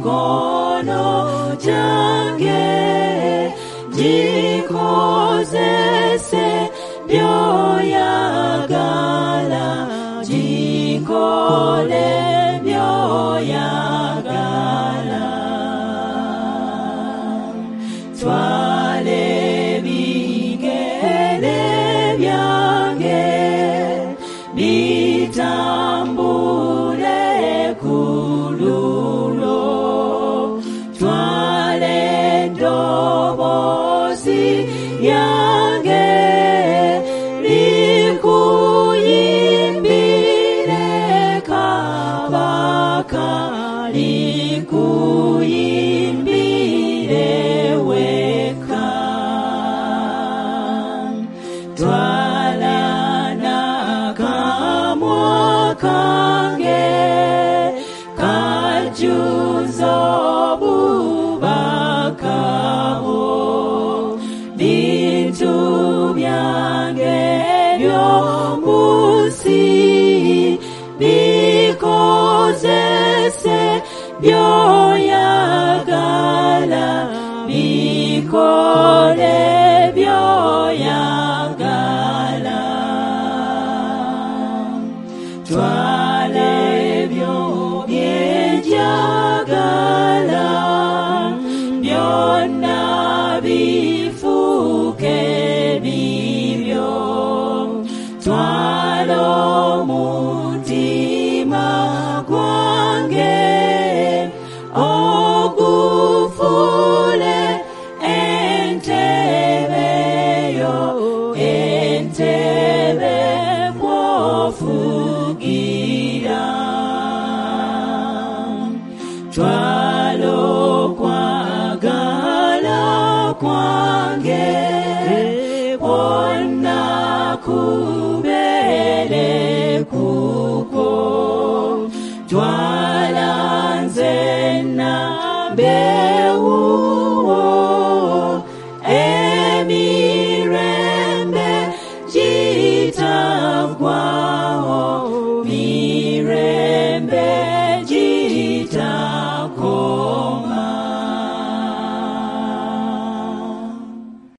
mikono jange jikozese byoyagala jikole byoyagala twale bigere byange bitambule kululo twale dobozi yange likuyimbire kabaka likuyimbire weka twala nakamwa kange kajuzo bubakabo bintu byange byomusi bikozese byoyagala biko